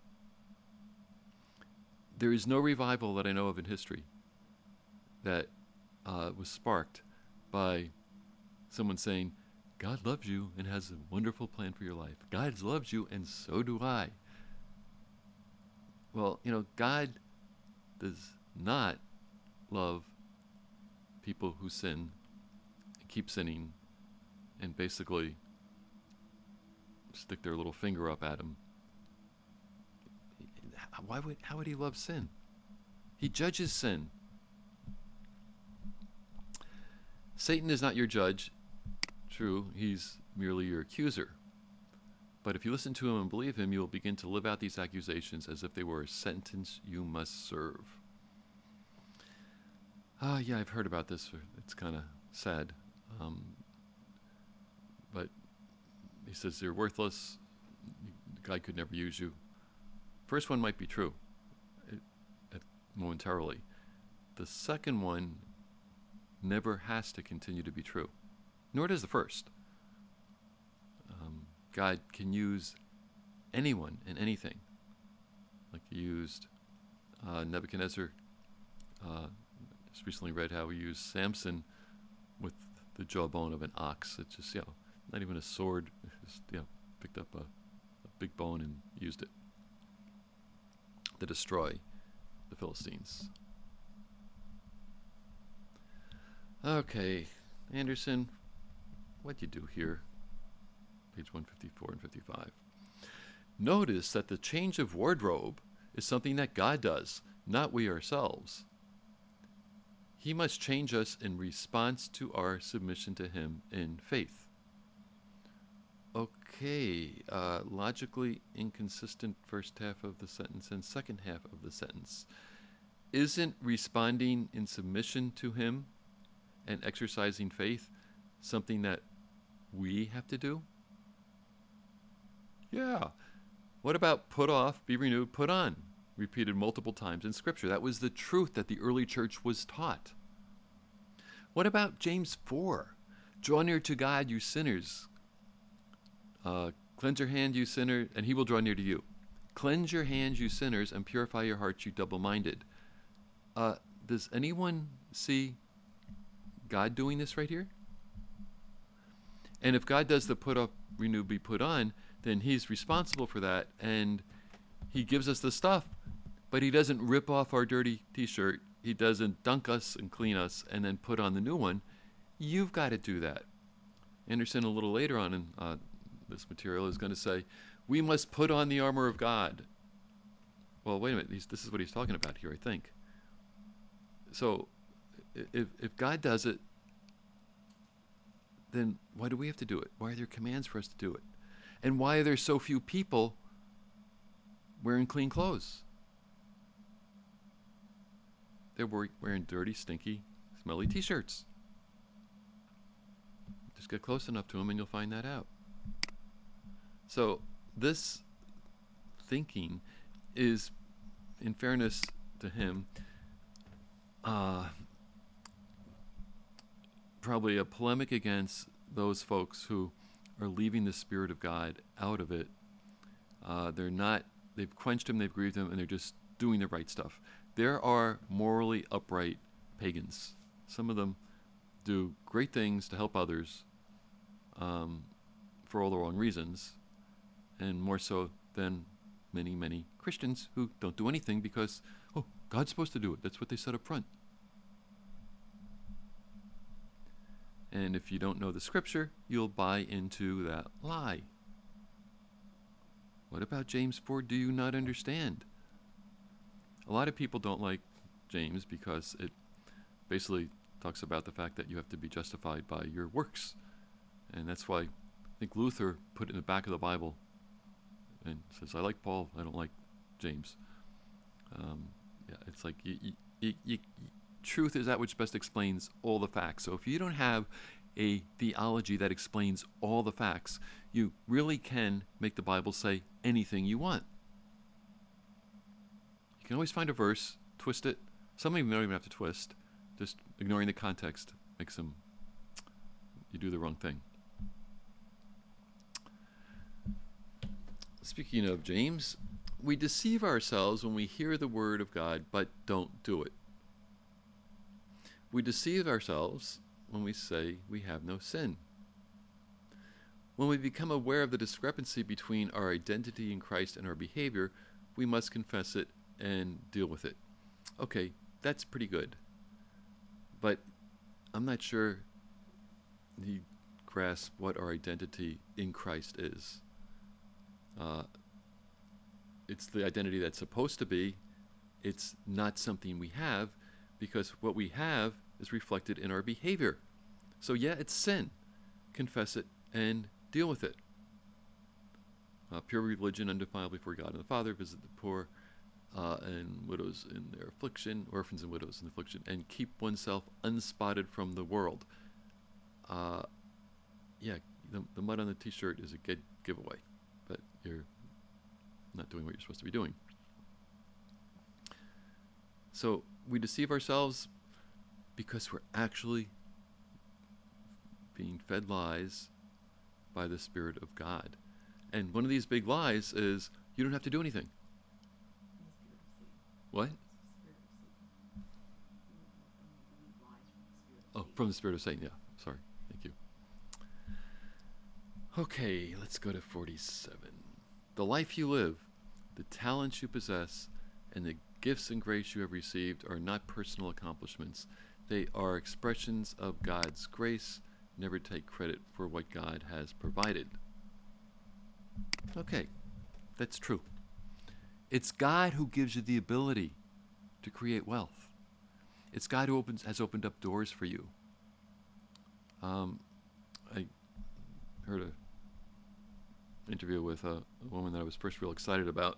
There is no revival that I know of in history that was sparked by someone saying, God loves you and has a wonderful plan for your life. God loves you and so do I. Well, God does not love people who sin and keep sinning and basically stick their little finger up at him. How would he love sin? He judges sin. Satan is not your judge. True, he's merely your accuser. But if you listen to him and believe him, you will begin to live out these accusations as if they were a sentence you must serve. Yeah, I've heard about this. It's kind of sad. But he says you're worthless. God could never use you. First one might be true, momentarily. The second one never has to continue to be true, nor does the first. God can use anyone and anything, like He used Nebuchadnezzar. Just recently read how He used Samson with the jawbone of an ox. It's just, not even a sword. Just, picked up a big bone and used it to destroy the Philistines. Okay, Anderson, what'd you do here? Page 154 and 55. Notice that the change of wardrobe is something that God does, not we ourselves. He must change us in response to our submission to Him in faith. Okay, logically inconsistent first half of the sentence and second half of the sentence. Isn't responding in submission to Him and exercising faith something that we have to do? Yeah. What about put off, be renewed, put on? Repeated multiple times in Scripture. That was the truth that the early church was taught. What about James 4? Draw near to God, you sinners. Cleanse your hand, you sinner, and He will draw near to you. Cleanse your hands, you sinners, and purify your hearts, you double-minded. Does anyone see God doing this right here? And if God does the put off, renew, be put on, then He's responsible for that, and He gives us the stuff, but He doesn't rip off our dirty t-shirt. He doesn't dunk us and clean us and then put on the new one. You've got to do that. Anderson, a little later on in this material, is going to say, we must put on the armor of God. Well, wait a minute. This is what he's talking about here, I think. So if God does it, then why do we have to do it? Why are there commands for us to do it? And why are there so few people wearing clean clothes? They're wearing dirty, stinky, smelly t-shirts. Just get close enough to them and you'll find that out. So this thinking is, in fairness to him, probably a polemic against those folks who are leaving the Spirit of God out of it. They've quenched Him, they've grieved Him, and they're just doing the right stuff. There are morally upright pagans. Some of them do great things to help others for all the wrong reasons, and more so than many, many Christians who don't do anything because, God's supposed to do it. That's what they said up front. And if you don't know the Scripture, you'll buy into that lie. What about James 4? Do you not understand? a lot of people don't like James because it basically talks about the fact that you have to be justified by your works. And that's why I think Luther put it in the back of the Bible and says, I like Paul, I don't like James. Yeah, it's like truth is that which best explains all the facts. So if you don't have a theology that explains all the facts, you really can make the Bible say anything you want. You can always find a verse, twist it. Some of them don't even have to twist. Just ignoring the context makes them, you do the wrong thing. Speaking of James, we deceive ourselves when we hear the word of God but don't do it. We deceive ourselves when we say we have no sin. When we become aware of the discrepancy between our identity in Christ and our behavior, we must confess it and deal with it. Okay, that's pretty good. But I'm not sure he grasps what our identity in Christ is. It's the identity that's supposed to be. It's not something we have, because what we have is reflected in our behavior. So yeah, it's sin. Confess it and deal with it. Pure religion, undefiled before God and the Father, visit the poor and widows in their affliction, orphans and widows in affliction, and keep oneself unspotted from the world. Yeah, the mud on the t-shirt is a good giveaway, but you're not doing what you're supposed to be doing. So we deceive ourselves because we're actually being fed lies by the Spirit of God. And one of these big lies is you don't have to do anything. What? Oh, from the Spirit of Satan, yeah. Sorry. Thank you. Okay, let's go to 47. The life you live, the talents you possess, and the gifts and grace you have received are not personal accomplishments. They are expressions of God's grace. Never take credit for what God has provided. Okay, that's true. It's God who gives you the ability to create wealth. It's God who has opened up doors for you. I heard an interview with a woman that I was first real excited about.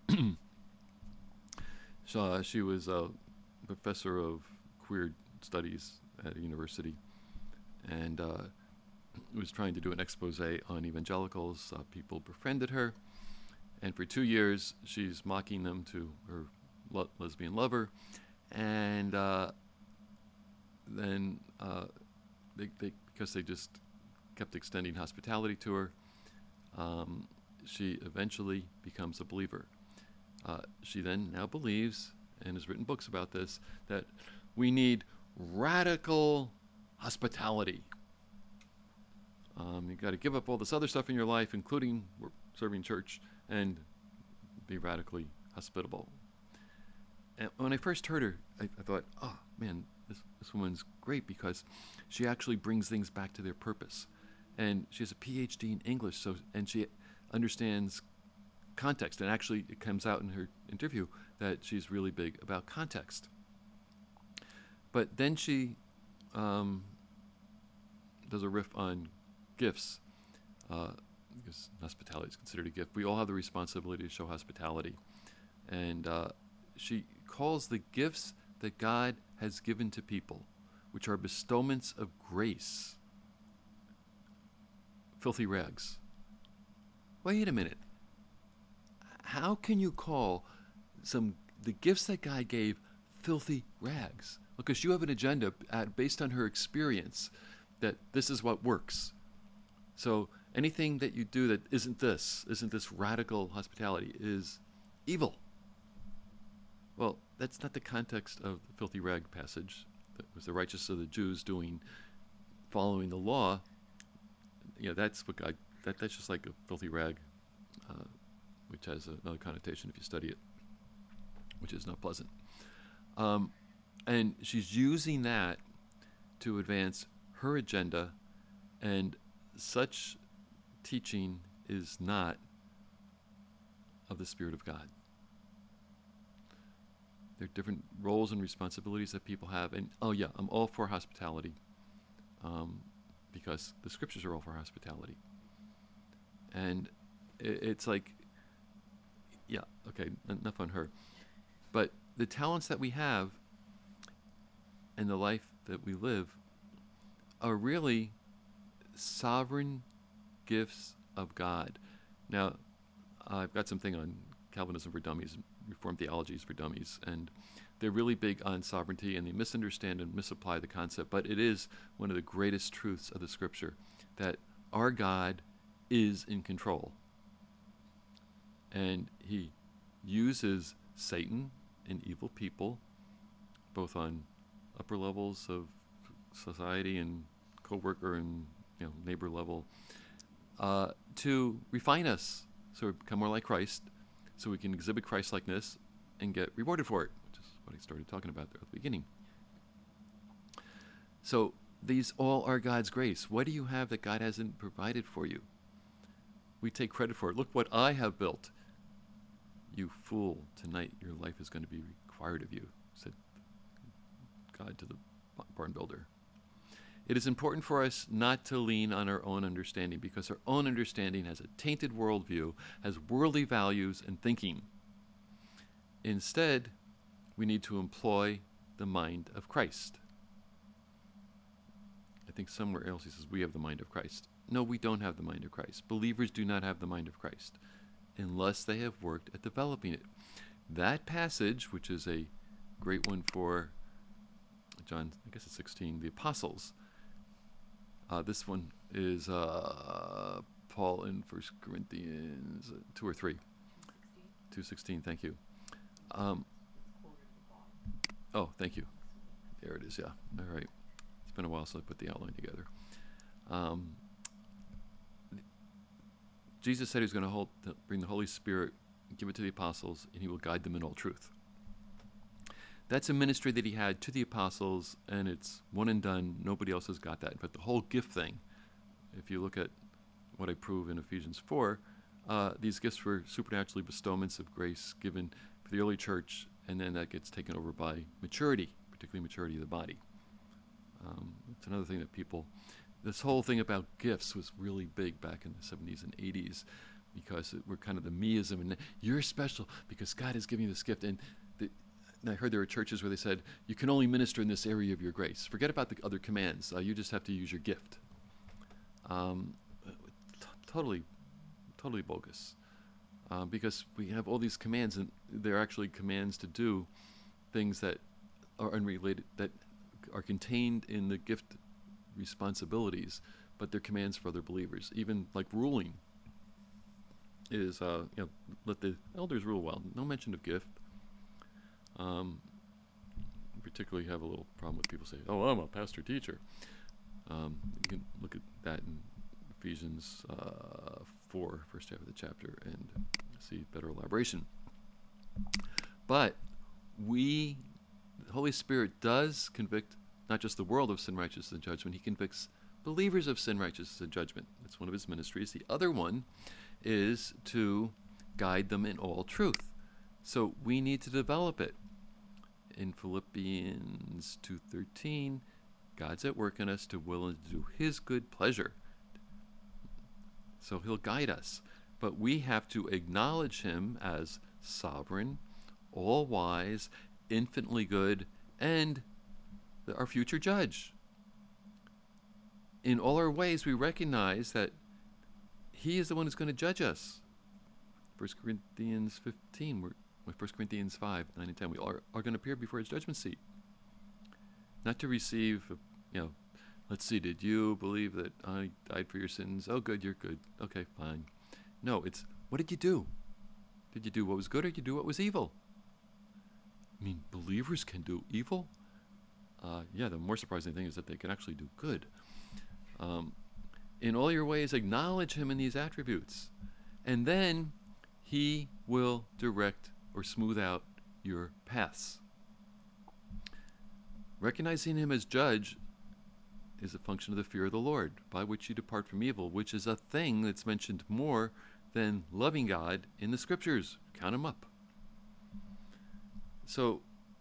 So, she was a professor of queer studies at a university, and was trying to do an expose on evangelicals. People befriended her, and for 2 years she's mocking them to her lesbian lover, and then because they just kept extending hospitality to her, she eventually becomes a believer. She then now believes, and has written books about this, that we need radical hospitality. You've got to give up all this other stuff in your life, including serving church, and be radically hospitable. And when I first heard her, I thought, oh man, this woman's great, because she actually brings things back to their purpose. And she has a PhD in English, and she understands context, and actually it comes out in her interview that she's really big about context. But then she does a riff on gifts, because hospitality is considered a gift. We all have the responsibility to show hospitality, and she calls the gifts that God has given to people, which are bestowments of grace, filthy rags. Wait a minute. How can you call the gifts that God gave filthy rags? Because you have an agenda based on her experience that this is what works. So anything that you do that isn't this radical hospitality, is evil. Well, that's not the context of the filthy rag passage. That was the righteousness of the Jews following the law. That's what God. That's just like a filthy rag, which has another connotation if you study it, which is not pleasant. And she's using that to advance her agenda, and such teaching is not of the Spirit of God. There are different roles and responsibilities that people have. And, oh yeah, I'm all for hospitality, because the scriptures are all for hospitality. And it's like, yeah, okay, enough on her. But the talents that we have and the life that we live are really sovereign gifts of God. Now, I've got something on Calvinism for Dummies, Reformed Theologies for Dummies, and they're really big on sovereignty, and they misunderstand and misapply the concept, but it is one of the greatest truths of the Scripture, that our God is in control. And he uses Satan and evil people, both on upper levels of society and co-worker and neighbor level, to refine us so we become more like Christ, so we can exhibit Christ-likeness and get rewarded for it, which is what I started talking about there at the beginning. So these all are God's grace. What do you have that God hasn't provided for you? We take credit for it. Look what I have built. You fool, tonight your life is going to be required of you, said God to the barn builder. It is important for us not to lean on our own understanding, because our own understanding has a tainted worldview, has worldly values and thinking. Instead, we need to employ the mind of Christ. I think somewhere else he says we have the mind of Christ. No, we don't have the mind of Christ. Believers do not have the mind of Christ unless they have worked at developing it. That passage, which is a great one for John, I guess it's 16, the apostles. This one is Paul in 1 Corinthians 2 or 3. 2:16, thank you. Oh, thank you. There it is, yeah. All right. It's been a while since I put the outline together. Jesus said he was going to bring the Holy Spirit, give it to the apostles, and he will guide them in all truth. That's a ministry that he had to the apostles, and it's one and done. Nobody else has got that. But the whole gift thing, if you look at what I prove in Ephesians 4, these gifts were supernaturally bestowments of grace given for the early church, and then that gets taken over by maturity, particularly maturity of the body. It's another thing that this whole thing about gifts was really big back in the 70s and 80s, because we're kind of the meism, and you're special because God has given you this gift. And I heard there were churches where they said, you can only minister in this area of your grace. Forget about the other commands. You just have to use your gift. Totally bogus. Because we have all these commands, and they're actually commands to do things that are unrelated, that are contained in the gift responsibilities, but they're commands for other believers. Even like ruling is, let the elders rule well. No mention of gift. Particularly have a little problem with people saying, oh, I'm a pastor teacher. You can look at that in Ephesians 4, first half of the chapter, and see better elaboration. But the Holy Spirit does convict not just the world of sin, righteousness, and judgment. He convicts believers of sin, righteousness, and judgment. That's one of his ministries. The other one is to guide them in all truth. So we need to develop it. In Philippians 2:13, God's at work in us to will and to do his good pleasure. So he'll guide us. But we have to acknowledge him as sovereign, all-wise, infinitely good, and our future judge. In all our ways, we recognize that he is the one who's going to judge us. 1 Corinthians 15, 1 Corinthians 5, 9 and 10, we are going to appear before his judgment seat. Not to receive, let's see, did you believe that I died for your sins? Oh, good, you're good. Okay, fine. No, it's, what did you do? Did you do what was good, or did you do what was evil? I mean, believers can do evil? The more surprising thing is that they can actually do good. In all your ways, acknowledge him in these attributes. And then he will direct or smooth out your paths. Recognizing him as judge is a function of the fear of the Lord, by which you depart from evil, which is a thing that's mentioned more than loving God in the scriptures. Count them up. So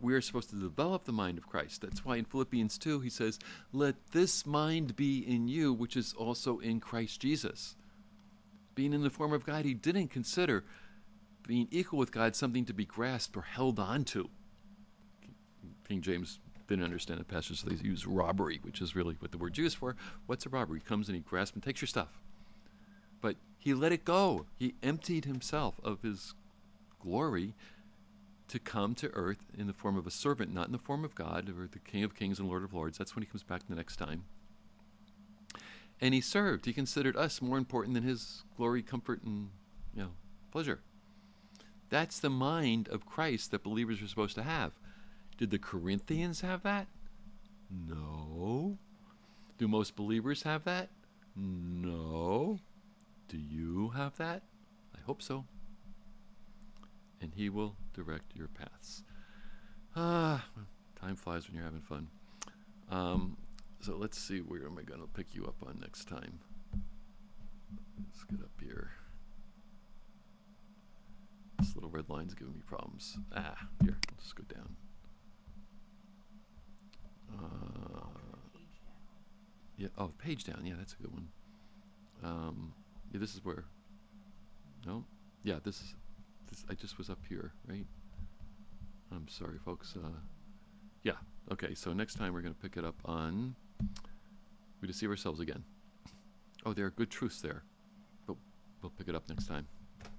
we are supposed to develop the mind of Christ. That's why in Philippians 2 he says, let this mind be in you, which is also in Christ Jesus. Being in the form of God, he didn't consider being equal with God something to be grasped or held on to. King James didn't understand the passage, so they use robbery, which is really what the word's used for. What's a robbery? He comes and he grasps and takes your stuff. But he let it go. He emptied himself of his glory to come to earth in the form of a servant, not in the form of God or the King of Kings and Lord of Lords. That's when he comes back the next time. And he served. He considered us more important than his glory, comfort, and pleasure. That's the mind of Christ that believers are supposed to have. Did the Corinthians have that? No. Do most believers have that? No. Do you have that? I hope so. And he will direct your paths. Time flies when you're having fun. So let's see, where am I going to pick you up on next time? Let's get up here. This little red line's giving me problems. Here, let's go down. Page down. Yeah, that's a good one. This is where. No? Yeah, this. I just was up here, right? I'm sorry, folks. Yeah. Okay. So next time we're going to pick it up on. We deceive ourselves again. Oh, there are good truths there, but we'll pick it up next time.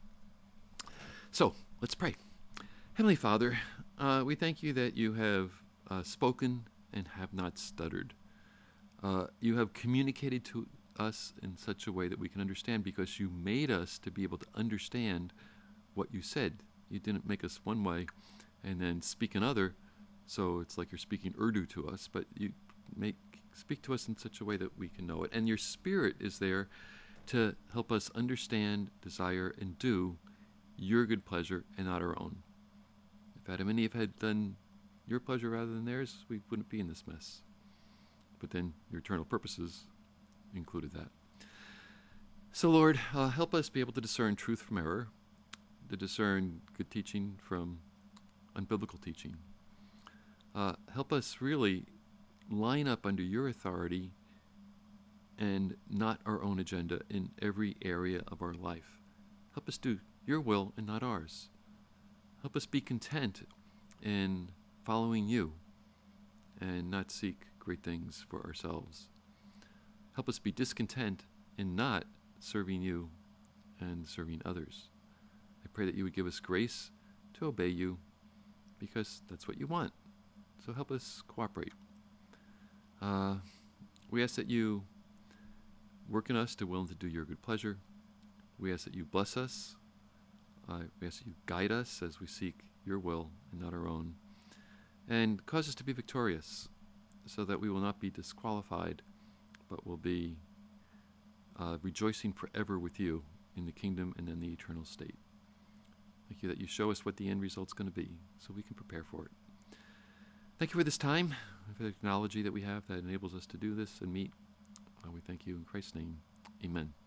So let's pray. Heavenly Father, we thank you that you have spoken and have not stuttered. You have communicated to us in such a way that we can understand, because you made us to be able to understand what you said. You didn't make us one way and then speak another, so it's like you're speaking Urdu to us, but you speak to us in such a way that we can know it. And your Spirit is there to help us understand, desire, and do your good pleasure and not our own. If Adam and Eve had done your pleasure rather than theirs, we wouldn't be in this mess. But then your eternal purposes included that. So Lord, help us be able to discern truth from error, to discern good teaching from unbiblical teaching. Help us really line up under your authority and not our own agenda in every area of our life. Help us do your will and not ours. Help us be content in following you and not seek great things for ourselves. Help us be discontent in not serving you and serving others. I pray that you would give us grace to obey you, because that's what you want. So help us cooperate. We ask that you work in us to will and to do your good pleasure. We ask that you bless us. We ask that you guide us as we seek your will and not our own. And cause us to be victorious, so that we will not be disqualified, but will be rejoicing forever with you in the kingdom and in the eternal state. Thank you that you show us what the end result's going to be, so we can prepare for it. Thank you for this time, for the technology that we have that enables us to do this and meet. We thank you in Christ's name. Amen.